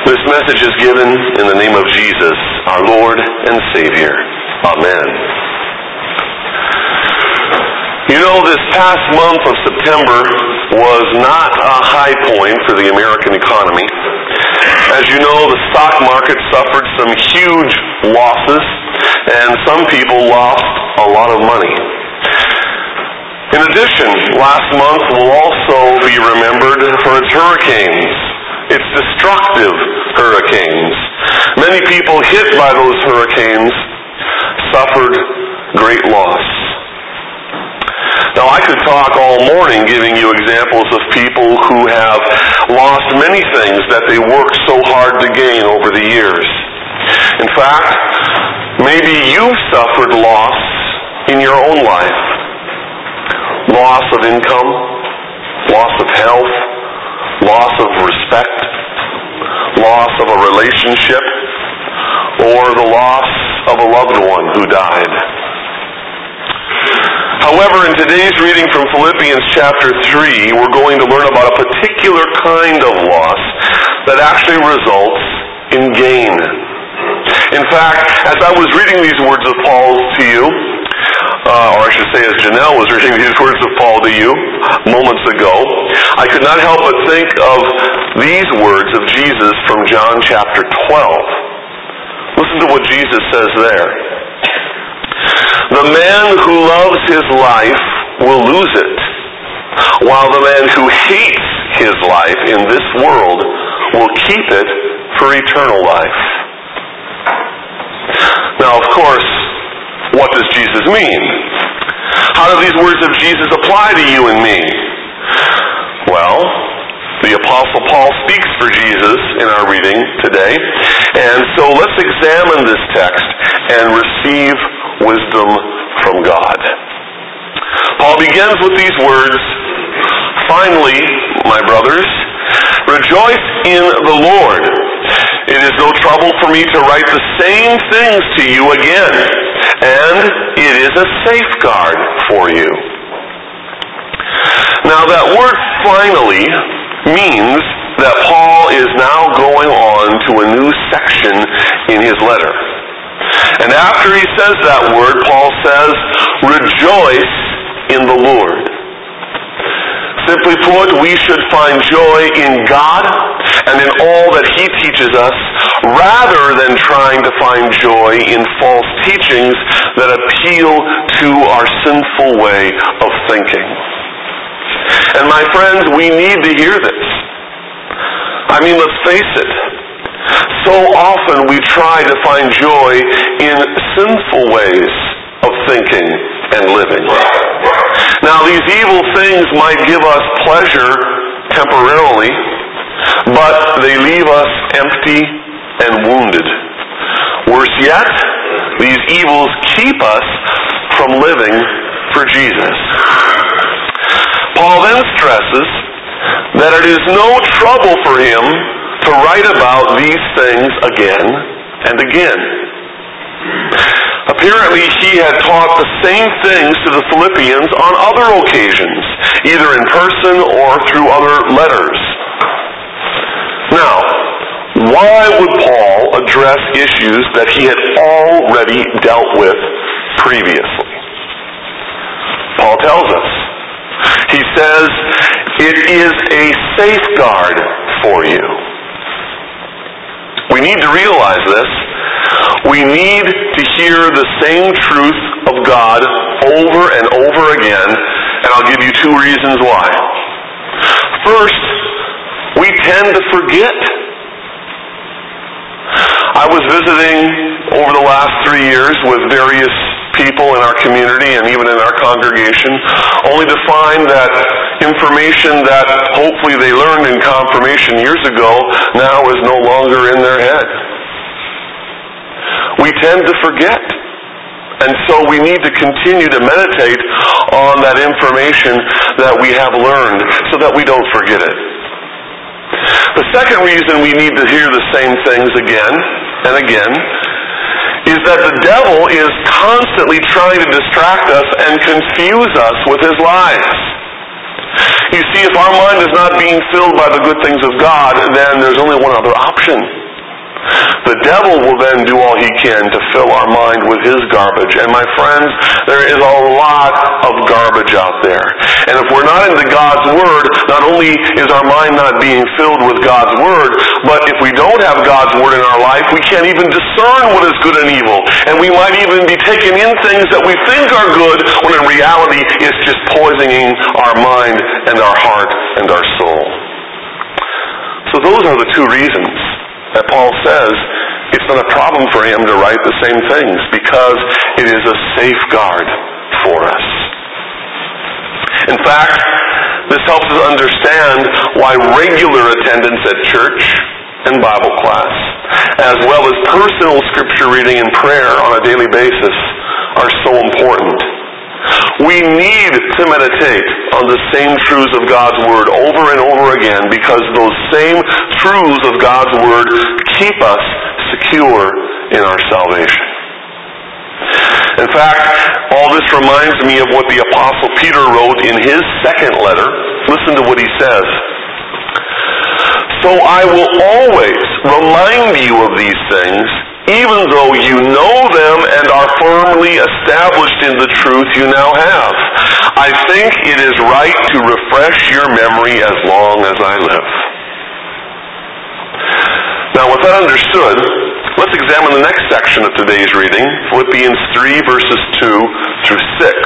This message is given in the name of Jesus, our Lord and Savior. Amen. You know, this past month of September was not a high point for the American economy. As you know, the stock market suffered some huge losses, and some people lost a lot of money. In addition, last month will also be remembered for its hurricanes. Its destructive hurricanes. Many people hit by those hurricanes suffered great loss. Now, I could talk all morning giving you examples of people who have lost many things that they worked so hard to gain over the years. In fact, maybe you've suffered loss in your own life. Loss of income, loss of health, loss of respect, loss of a relationship, or the loss of a loved one who died. However, in today's reading from Philippians chapter 3, we're going to learn about a particular kind of loss that actually results in gain. In fact, as I was reading these words of Paul to you, or I should say as Janelle was reading these words of Paul to you moments ago, I could not help but think of these words of Jesus from John chapter 12. Listen to what Jesus says there. The man who loves his life will lose it, while the man who hates his life in this world will keep it for eternal life. Now, of course, what does Jesus mean? How do these words of Jesus apply to you and me? Well, the Apostle Paul speaks for Jesus in our reading today, and so let's examine this text and receive wisdom from God. Paul begins with these words, "Finally, my brothers, rejoice in the Lord. It is no trouble for me to write the same things to you again, and it is a safeguard for you." Now that word "finally" means that Paul is now going on to a new section in his letter. And after he says that word, Paul says, "Rejoice in the Lord." Simply put, we should find joy in God and in all that He teaches us, rather than trying to find joy in false teachings that appeal to our sinful way of thinking. And my friends, we need to hear this. I mean, let's face it. So often we try to find joy in sinful ways of thinking and living. Now, these evil things might give us pleasure temporarily, but they leave us empty and wounded. Worse yet, these evils keep us from living for Jesus. Paul then stresses that it is no trouble for him to write about these things again and again. Apparently, he had taught the same things to the Philippians on other occasions, either in person or through other letters. Now, why would Paul address issues that he had already dealt with previously? Paul tells us. He says, it is a safeguard for you. We need to realize this. We need to hear the same truth of God over and over again, and I'll give you two reasons why. First, we tend to forget. I was visiting over the last 3 years with various people in our community and even in our congregation, only to find that information that hopefully they learned in confirmation years ago now is no longer in their head. We tend to forget. And so we need to continue to meditate on that information that we have learned so that we don't forget it. The second reason we need to hear the same things again and again is that the devil is constantly trying to distract us and confuse us with his lies. You see, if our mind is not being filled by the good things of God, then there's only one other option. The devil will then do all he can to fill our mind with his garbage. And my friends, there is a lot of garbage out there. And if we're not into God's Word, not only is our mind not being filled with God's Word, but if we don't have God's Word in our life, we can't even discern what is good and evil. And we might even be taking in things that we think are good, when in reality it's just poisoning our mind and our heart and our soul. So those are the two reasons that Paul says it's not a problem for him to write the same things, because it is a safeguard for us. In fact, this helps us understand why regular attendance at church and Bible class, as well as personal scripture reading and prayer on a daily basis, are so important. We need to meditate on the same truths of God's Word over and over again, because those same truths of God's Word keep us secure in our salvation. In fact, all this reminds me of what the Apostle Peter wrote in his second letter. Listen to what he says. "So I will always remind you of these things, even though you know them and are firmly established in the truth you now have. I think it is right to refresh your memory as long as I live." Now, with that understood, let's examine the next section of today's reading, Philippians 3, verses 2 through 6.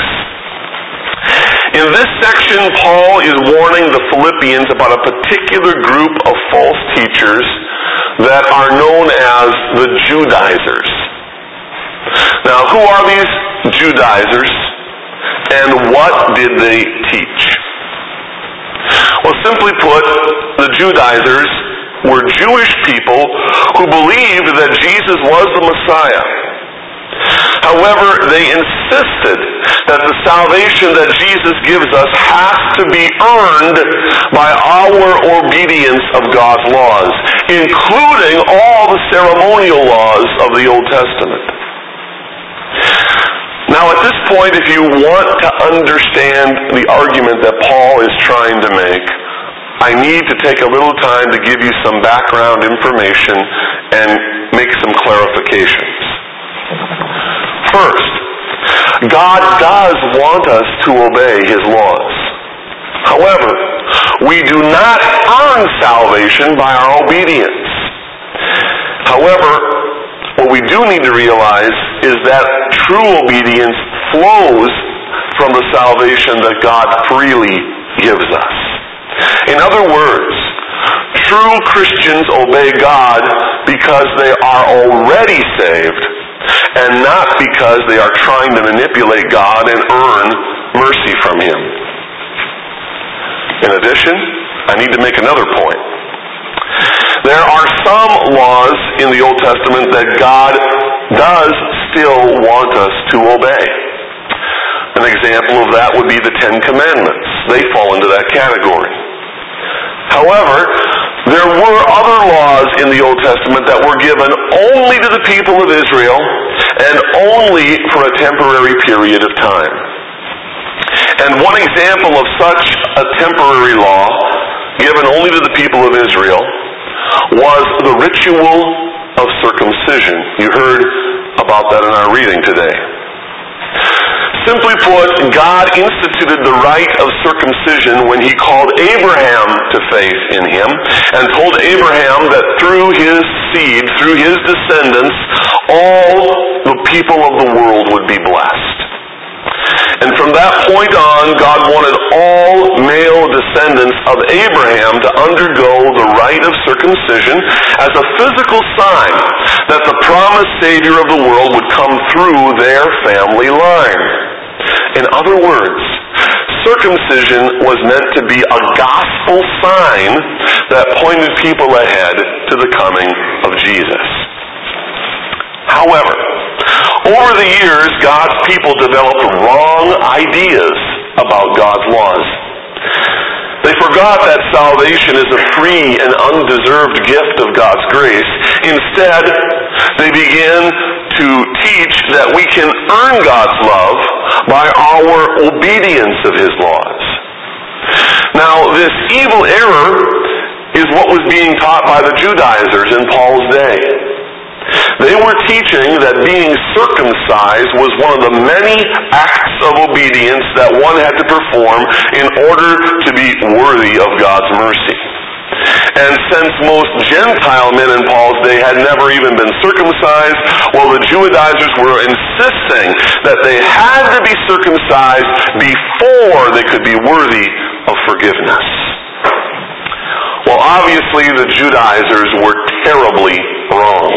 In this section, Paul is warning the Philippians about a particular group of false teachers that are known as the Judaizers. Now, who are these Judaizers, and what did they teach? Well, simply put, the Judaizers were Jewish people who believed that Jesus was the Messiah. However, they insisted that the salvation that Jesus gives us has to be earned by our obedience of God's laws, including all the ceremonial laws of the Old Testament. Now, at this point, if you want to understand the argument that Paul is trying to make, I need to take a little time to give you some background information and make some clarifications. First, God does want us to obey His laws. However, we do not earn salvation by our obedience. However, what we do need to realize is that true obedience flows from the salvation that God freely gives us. In other words, true Christians obey God because they are already saved, and not because they are trying to manipulate God and earn mercy from Him. In addition, I need to make another point. There are some laws in the Old Testament that God does still want us to obey. An example of that would be the Ten Commandments. They fall into that category. However, there were other laws in the Old Testament that were given only to the people of Israel and only for a temporary period of time. And one example of such a temporary law given only to the people of Israel was the ritual of circumcision. You heard about that in our reading today. Simply put, God instituted the rite of circumcision when He called Abraham to faith in Him and told Abraham that through his seed, through his descendants, all the people of the world would be blessed. And from that point on, God wanted all male descendants of Abraham to undergo the rite of circumcision as a physical sign that the promised Savior of the world would come through their family line. In other words, circumcision was meant to be a gospel sign that pointed people ahead to the coming of Jesus. However, over the years, God's people developed wrong ideas about God's laws. They forgot that salvation is a free and undeserved gift of God's grace. Instead, they began to teach that we can earn God's love by our obedience of His laws. Now, this evil error is what was being taught by the Judaizers in Paul's day. They were teaching that being circumcised was one of the many acts of obedience that one had to perform in order to be worthy of God's mercy. And since most Gentile men in Paul's day had never even been circumcised, well, the Judaizers were insisting that they had to be circumcised before they could be worthy of forgiveness. Well, obviously the Judaizers were terribly wrong.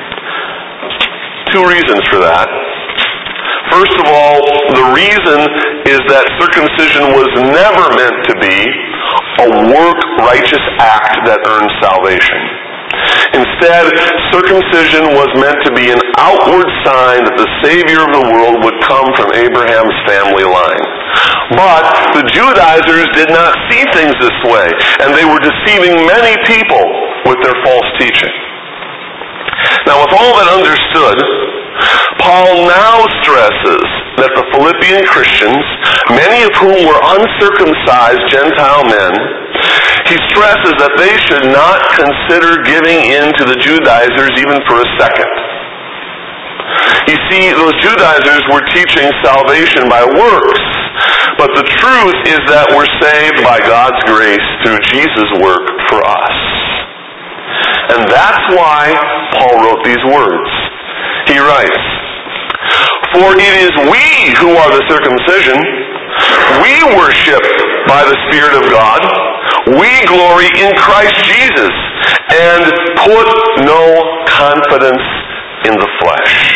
Two reasons for that. First of all, the reason is that circumcision was never meant to be a work-righteous act that earns salvation. Instead, circumcision was meant to be an outward sign that the Savior of the world would come from Abraham's family line. But the Judaizers did not see things this way, and they were deceiving many people with their false teaching. Now, with all that understood, Paul now stresses that the Philippian Christians, many of whom were uncircumcised Gentile men, he stresses that they should not consider giving in to the Judaizers even for a second. You see, those Judaizers were teaching salvation by works, but the truth is that we're saved by God's grace through Jesus' work for us. And that's why Paul wrote these words. He writes, "For it is we who are the circumcision. We worship by the Spirit of God. We glory in Christ Jesus and put no confidence in the flesh."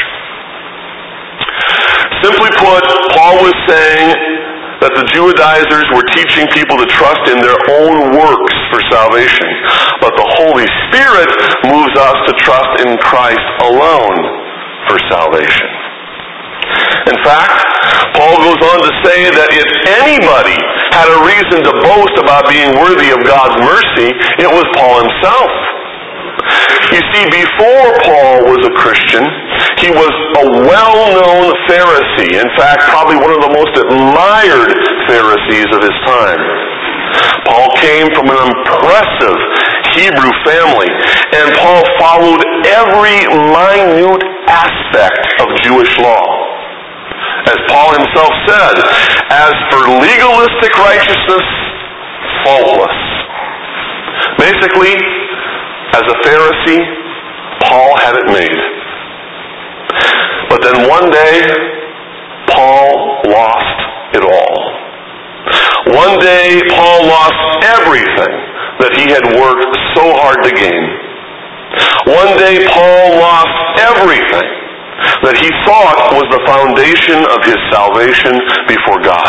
Simply put, Paul was saying that the Judaizers were teaching people to trust in their own works for salvation. But the Holy Spirit moves us to trust in Christ alone for salvation. In fact, Paul goes on to say that if anybody had a reason to boast about being worthy of God's mercy, it was Paul himself. You see, before Paul was a Christian, he was a well-known Pharisee. In fact, probably one of the most admired Pharisees of his time. Paul came from an impressive Hebrew family, and Paul followed every minute aspect of Jewish law. As Paul himself said, as for legalistic righteousness, faultless. Basically, as a Pharisee, Paul had it made. But then one day, Paul lost it all. One day, Paul lost everything that he had worked so hard to gain. One day, Paul lost everything that he thought was the foundation of his salvation before God.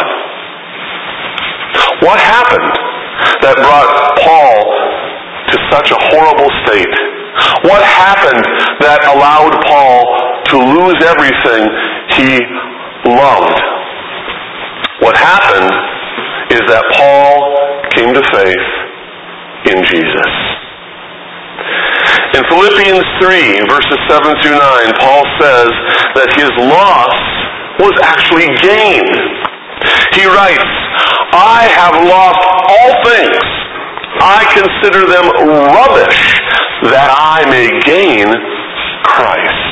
What happened that brought Paul to such a horrible state? What happened that allowed Paul to lose everything he loved? What happened is that Paul came to faith in Jesus. In Philippians 3, verses 7 through 9, Paul says that his loss was actually gain. He writes, "I have lost all things. I consider them rubbish, that I may gain Christ."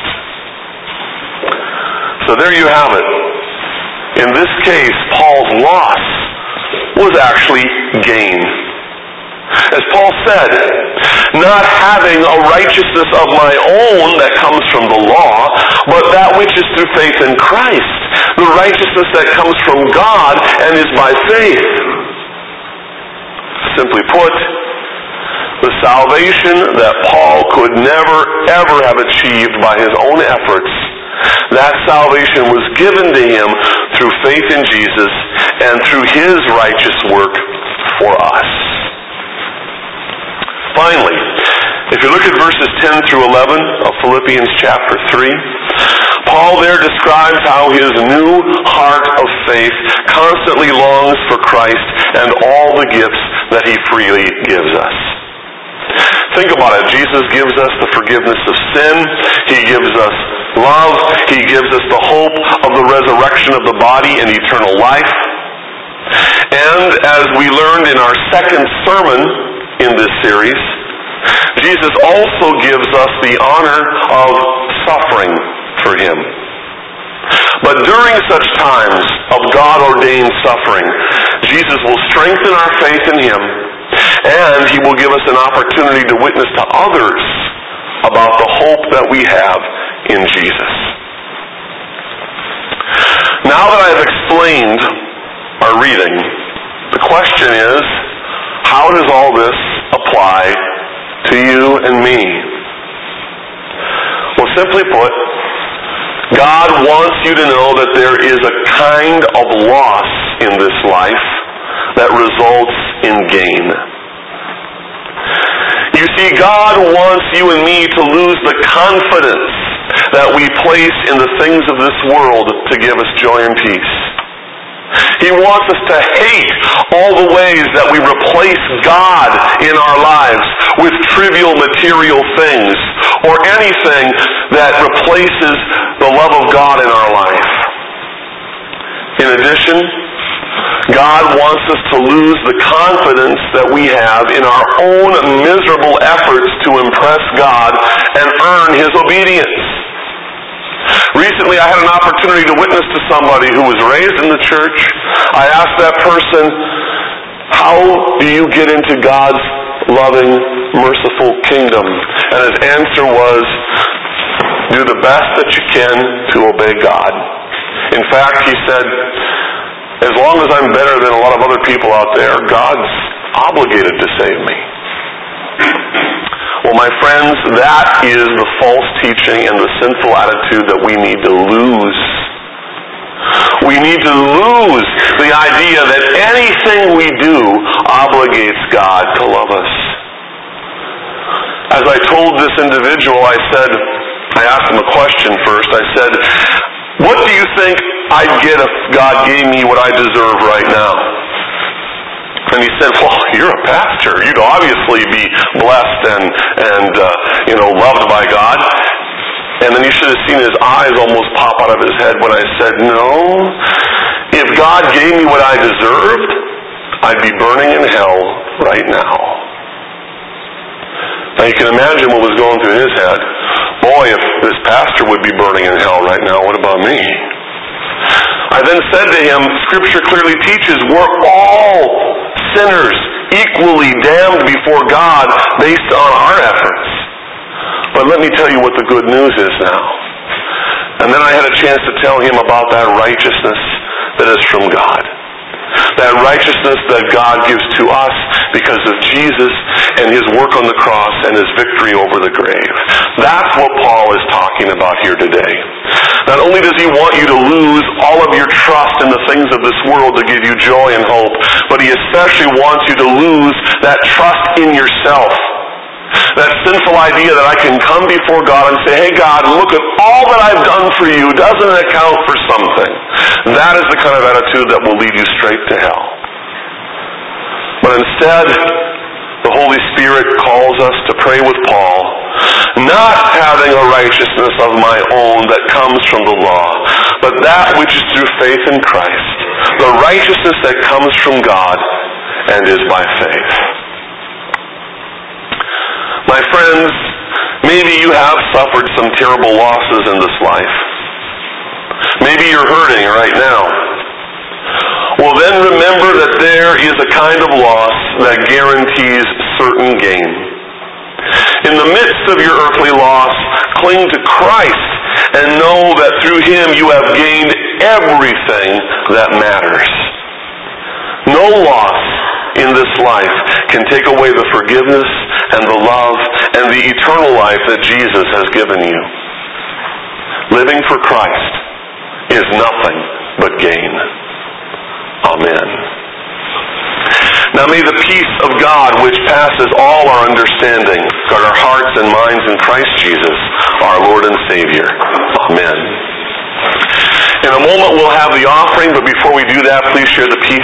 So there you have it. In this case, Paul's loss was actually gain. As Paul said, "Not having a righteousness of my own that comes from the law, but that which is through faith in Christ, the righteousness that comes from God and is by faith." Simply put, the salvation that Paul could never, ever have achieved by his own efforts, that salvation was given to him through faith in Jesus and through his righteous work for us. Finally, if you look at verses 10 through 11 of Philippians chapter 3, Paul there describes how his new heart of faith constantly longs for Christ and all the gifts that he freely gives us. Think about it. Jesus gives us the forgiveness of sin. He gives us love. He gives us the hope of the resurrection of the body and eternal life. And as we learned in our second sermon in this series, Jesus also gives us the honor of suffering for Him. But during such times of God-ordained suffering, Jesus will strengthen our faith in Him, and He will give us an opportunity to witness to others about the hope that we have in Jesus. Now that I've explained our reading, the question is, how does all this apply to you and me? Well, simply put, God wants you to know that there is a kind of loss in this life that results in gain. You see, God wants you and me to lose the confidence that we place in the things of this world to give us joy and peace. He wants us to hate all the ways that we replace God in our lives with trivial material things or anything that replaces the love of God in our life. In addition, God wants us to lose the confidence that we have in our own miserable efforts to impress God and earn His obedience. Recently, I had an opportunity to witness to somebody who was raised in the church. I asked that person, how do you get into God's loving, merciful kingdom? And his answer was, do the best that you can to obey God. In fact, he said, as long as I'm better than a lot of other people out there, God's obligated to save me. Well, my friends, that is the false teaching and the sinful attitude that we need to lose. We need to lose the idea that anything we do obligates God to love us. As I told this individual, I asked him a question first. I said, what do you think I'd get if God gave me what I deserve right now? And he said, well, you're a pastor. You'd obviously be blessed and loved by God. And then you should have seen his eyes almost pop out of his head when I said, no. If God gave me what I deserved, I'd be burning in hell right now. Now you can imagine what was going through his head. Boy, if this pastor would be burning in hell right now, what about me? I then said to him, Scripture clearly teaches we're all sinners, equally damned before God based on our efforts. But let me tell you what the good news is now. And then I had a chance to tell him about that righteousness that is from God. That righteousness that God gives to us because of Jesus and His work on the cross and His victory over the grave. That's what Paul is talking about here today. Not only does he want you to lose all of your trust in the things of this world to give you joy and hope, but he especially wants you to lose that trust in yourself. That sinful idea that I can come before God and say, hey God, look at all that I've done for you. Doesn't it account for something? That is the kind of attitude that will lead you straight to hell. But instead, the Holy Spirit calls us to pray with Paul, not having a righteousness of my own that comes from the law, but that which is through faith in Christ, the righteousness that comes from God and is by faith. My friends, maybe you have suffered some terrible losses in this life. Maybe you're hurting right now. Well, then remember that there is a kind of loss that guarantees certain gain. In the midst of your earthly loss, cling to Christ and know that through Him you have gained everything that matters. No loss in this life can take away the forgiveness and the love and the eternal life that Jesus has given you. Living for Christ is nothing but gain. Amen. Now may the peace of God, which passes all our understanding, guard our hearts and minds in Christ Jesus, our Lord and Savior. Amen. In a moment we'll have the offering, but before we do that, please share the peace